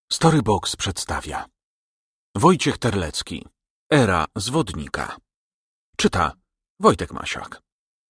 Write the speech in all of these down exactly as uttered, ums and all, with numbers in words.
Storybox przedstawia Wojciech Terlecki, Era zwodnika. Czyta Wojtek Masiak.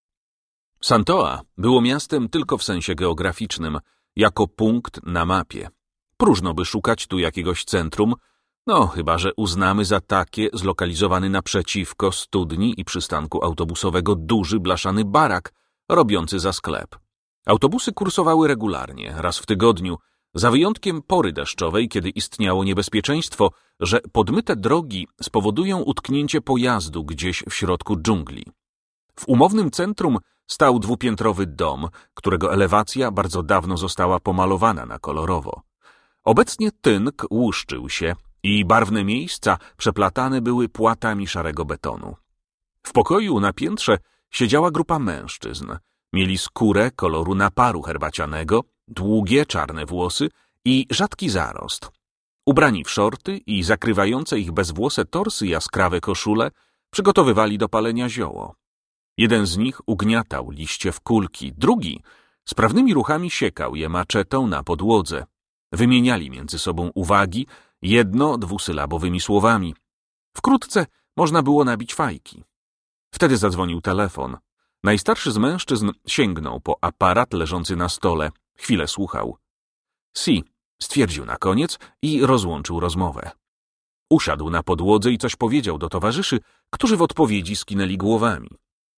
Santoa było miastem tylko w sensie geograficznym, jako punkt na mapie. Próżno by szukać tu jakiegoś centrum, no chyba że uznamy za takie zlokalizowany naprzeciwko studni i przystanku autobusowego duży blaszany barak, robiący za sklep. Autobusy kursowały regularnie, raz w tygodniu, za wyjątkiem pory deszczowej, kiedy istniało niebezpieczeństwo, że podmyte drogi spowodują utknięcie pojazdu gdzieś w środku dżungli. W umownym centrum stał dwupiętrowy dom, którego elewacja bardzo dawno została pomalowana na kolorowo. Obecnie tynk łuszczył się i barwne miejsca przeplatane były płatami szarego betonu. W pokoju na piętrze siedziała grupa mężczyzn. Mieli skórę koloru naparu herbacianego, długie czarne włosy i rzadki zarost. Ubrani w szorty i zakrywające ich bezwłose torsy jaskrawe koszule przygotowywali do palenia zioło. Jeden z nich ugniatał liście w kulki, drugi sprawnymi ruchami siekał je maczetą na podłodze. Wymieniali między sobą uwagi jedno dwusylabowymi słowami. Wkrótce można było nabić fajki. Wtedy zadzwonił telefon. Najstarszy z mężczyzn sięgnął po aparat leżący na stole. Chwilę słuchał. Si, stwierdził na koniec i rozłączył rozmowę. Usiadł na podłodze i coś powiedział do towarzyszy, którzy w odpowiedzi skinęli głowami.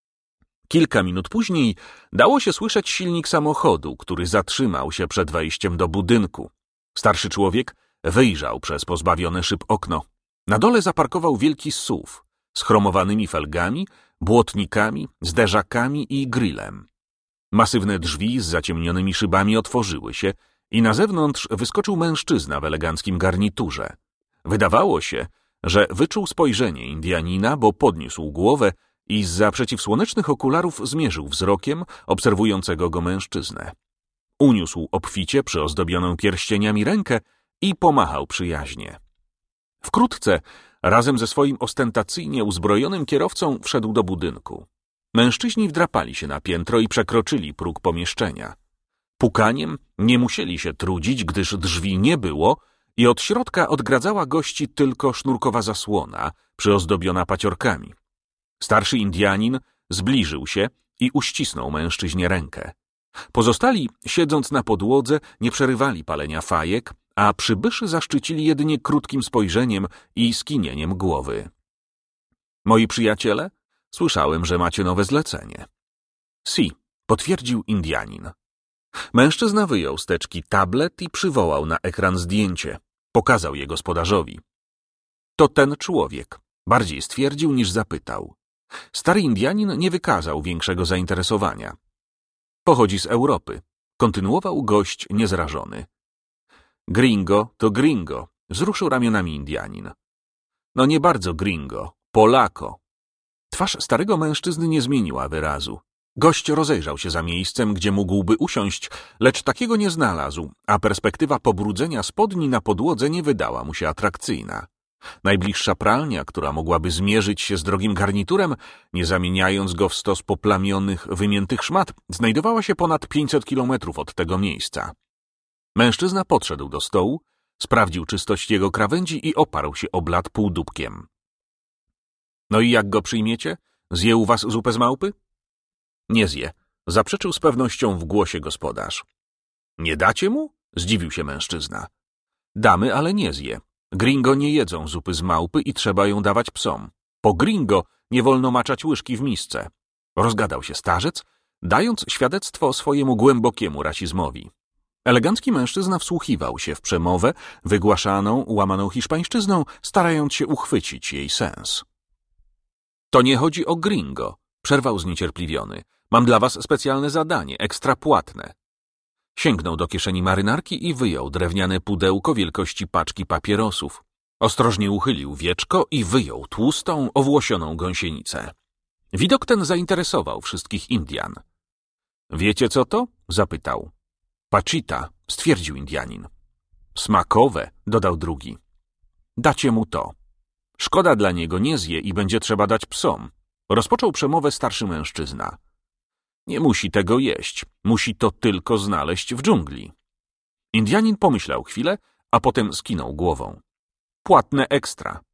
Kilka minut później dało się słyszeć silnik samochodu, który zatrzymał się przed wejściem do budynku. Starszy człowiek wyjrzał przez pozbawione szyb okno. Na dole zaparkował wielki S U V z chromowanymi felgami, błotnikami, zderzakami i grillem. Masywne drzwi z zaciemnionymi szybami otworzyły się i na zewnątrz wyskoczył mężczyzna w eleganckim garniturze. Wydawało się, że wyczuł spojrzenie Indianina, bo podniósł głowę i zza przeciwsłonecznych okularów zmierzył wzrokiem obserwującego go mężczyznę. Uniósł obficie przyozdobioną pierścieniami rękę i pomachał przyjaźnie. Wkrótce razem ze swoim ostentacyjnie uzbrojonym kierowcą wszedł do budynku. Mężczyźni wdrapali się na piętro i przekroczyli próg pomieszczenia. Pukaniem nie musieli się trudzić, gdyż drzwi nie było i od środka odgradzała gości tylko sznurkowa zasłona, przyozdobiona paciorkami. Starszy Indianin zbliżył się i uścisnął mężczyźnie rękę. Pozostali, siedząc na podłodze, nie przerywali palenia fajek, a przybyszy zaszczycili jedynie krótkim spojrzeniem i skinieniem głowy. Moi przyjaciele, słyszałem, że macie nowe zlecenie. Si, potwierdził Indianin. Mężczyzna wyjął z teczki tablet i przywołał na ekran zdjęcie. Pokazał je gospodarzowi. To ten człowiek. Bardziej stwierdził niż zapytał. Stary Indianin nie wykazał większego zainteresowania. Pochodzi z Europy. Kontynuował gość niezrażony. Gringo to gringo, wzruszył ramionami Indianin. No nie bardzo gringo, Polako. Twarz starego mężczyzny nie zmieniła wyrazu. Gość rozejrzał się za miejscem, gdzie mógłby usiąść, lecz takiego nie znalazł, a perspektywa pobrudzenia spodni na podłodze nie wydała mu się atrakcyjna. Najbliższa pralnia, która mogłaby zmierzyć się z drogim garniturem, nie zamieniając go w stos poplamionych, wymiętych szmat, znajdowała się ponad pięćset kilometrów od tego miejsca. Mężczyzna podszedł do stołu, sprawdził czystość jego krawędzi i oparł się o blat półdubkiem. No i jak go przyjmiecie? Zje u was zupę z małpy? Nie zje, zaprzeczył z pewnością w głosie gospodarz. Nie dacie mu? Zdziwił się mężczyzna. Damy, ale nie zje. Gringo nie jedzą zupy z małpy i trzeba ją dawać psom. Po gringo nie wolno maczać łyżki w misce. Rozgadał się starzec, dając świadectwo swojemu głębokiemu rasizmowi. Elegancki mężczyzna wsłuchiwał się w przemowę, wygłaszaną, łamaną hiszpańszczyzną, starając się uchwycić jej sens. To nie chodzi o gringo, przerwał zniecierpliwiony. Mam dla was specjalne zadanie, ekstra płatne. Sięgnął do kieszeni marynarki i wyjął drewniane pudełko wielkości paczki papierosów. Ostrożnie uchylił wieczko i wyjął tłustą, owłosioną gąsienicę. Widok ten zainteresował wszystkich Indian. Wiecie co to? Zapytał. Pachita, stwierdził Indianin. Smakowe, dodał drugi. Dacie mu to. Szkoda dla niego, nie zje i będzie trzeba dać psom. Rozpoczął przemowę starszy mężczyzna. Nie musi tego jeść, musi to tylko znaleźć w dżungli. Indianin pomyślał chwilę, a potem skinął głową. Płatne ekstra.